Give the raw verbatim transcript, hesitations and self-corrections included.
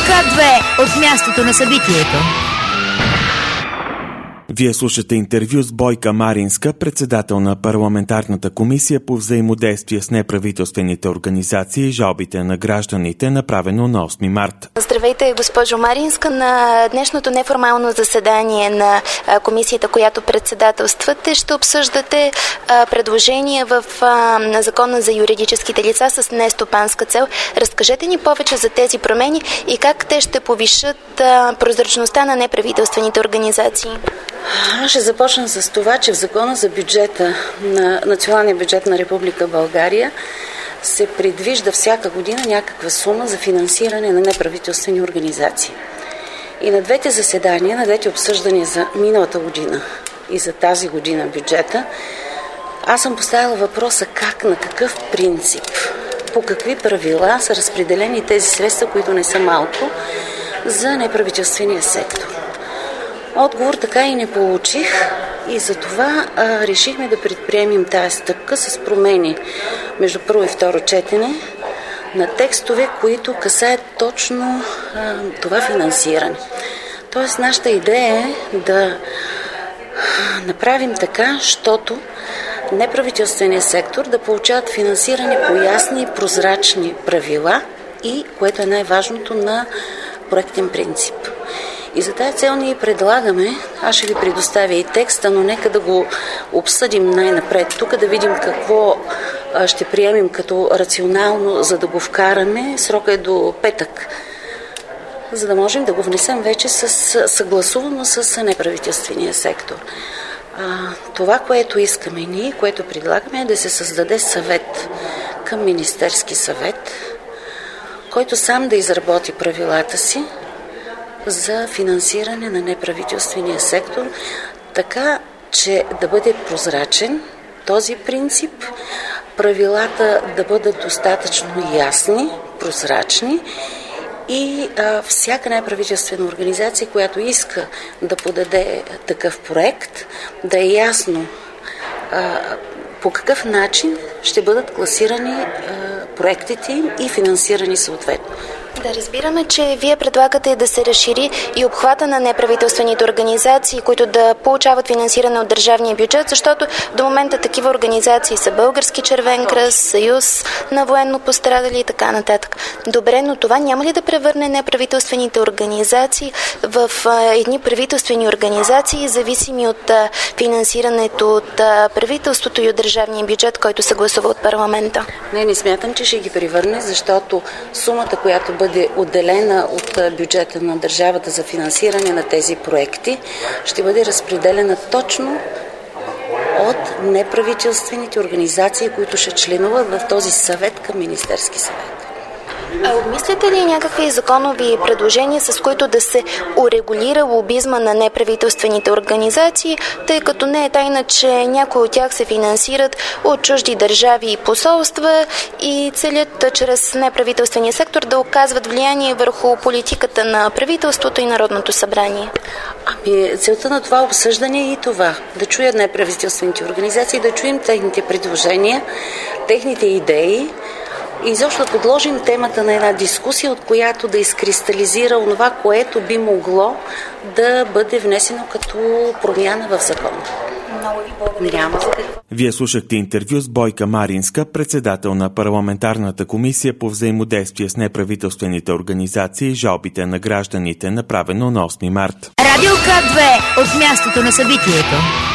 К две от мястото на събитието. Вие слушате интервю с Бойка Маринска, председател на парламентарната комисия по взаимодействие с неправителствените организации и жалбите на гражданите, направено на осми март. Здравейте, госпожо Маринска. На днешното неформално заседание на комисията, която председателствате, ще обсъждате предложения в Закона за юридическите лица с нестопанска цел. Разкажете ни повече за тези промени и как те ще повишат прозрачността на неправителствените организации. Аз ще започна с това, че в Закона за бюджета на националния бюджет на Република България се предвижда всяка година някаква сума за финансиране на неправителствени организации. И на двете заседания, на двете обсъждания за миналата година и за тази година бюджета, аз съм поставила въпроса как, на какъв принцип, по какви правила са разпределени тези средства, които не са малко, за неправителствения сектор. Отговор така и не получих и затова а, решихме да предприемем тази стъпка с промени между първо и второ четене на текстове, които касаят точно а, това финансиране. Тоест, нашата идея е да направим така, щото неправителствения сектор да получават финансиране по ясни и прозрачни правила и, което е най-важното, на проектен принцип. И за тази цел ние предлагаме, аз ще ви предоставя и текста, но нека да го обсъдим най-напред тук, да видим какво ще приемем като рационално, за да го вкараме. Срока е до петък, за да можем да го внесем вече с, съгласувано с неправителствения сектор. А, това, което искаме ние, което предлагаме, е да се създаде съвет към Министерски съвет, който сам да изработи правилата си за финансиране на неправителствения сектор, така че да бъде прозрачен този принцип, правилата да бъдат достатъчно ясни, прозрачни и а, всяка неправителствена организация, която иска да подаде такъв проект, да е ясно а, по какъв начин ще бъдат класирани а, проектите им и финансирани съответно. Да разбираме, че вие предлагате да се разшири и обхвата на неправителствените организации, които да получават финансиране от държавния бюджет, защото до момента такива организации са Български червен кръст, Съюз на военно пострадали и така нататък. Добре, но това няма ли да превърне неправителствените организации в едни правителствени организации, зависими от финансирането от правителството и от държавния бюджет, който се гласува от парламента? Не, не смятам, че ще ги превърне, защото сумата, която бъде отделена от бюджета на държавата за финансиране на тези проекти, ще бъде разпределена точно от неправителствените организации, които ще членуват в този съвет към Министерски съвет. А обмисляте ли някакви законови предложения, с които да се урегулира лобизма на неправителствените организации, тъй като не е тайна, че някои от тях се финансират от чужди държави и посолства и целят чрез неправителствения сектор да оказват влияние върху политиката на правителството и Народното събрание? Ами, целта на това обсъждане е и това. Да чуят неправителствените организации, да чуем техните предложения, техните идеи, и изобщо да подложим темата на една дискусия, от която да изкристализира онова, което би могло да бъде внесено като промяна в закона. Много ви благодаря. Няма за какво. Вие слушахте интервю с Бойка Маринска, председател на парламентарната комисия по взаимодействие с неправителствените организации и жалбите на гражданите, направено на осми март. Радио К две от мястото на събитието.